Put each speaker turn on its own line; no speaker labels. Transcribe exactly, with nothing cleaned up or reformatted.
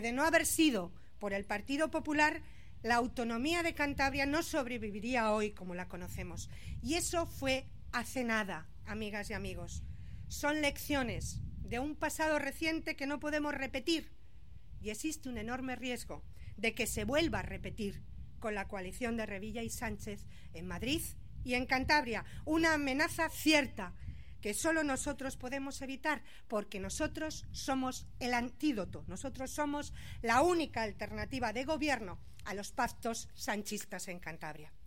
De no haber sido por el Partido Popular, la autonomía de Cantabria no sobreviviría hoy como la conocemos. Y eso fue hace nada, amigas y amigos. Son lecciones de un pasado reciente que no podemos repetir. Y existe un enorme riesgo de que se vuelva a repetir con la coalición de Revilla y Sánchez en Madrid y en Cantabria. Una amenaza cierta que solo nosotros podemos evitar, porque nosotros somos el antídoto, nosotros somos la única alternativa de gobierno a los pactos sanchistas en Cantabria.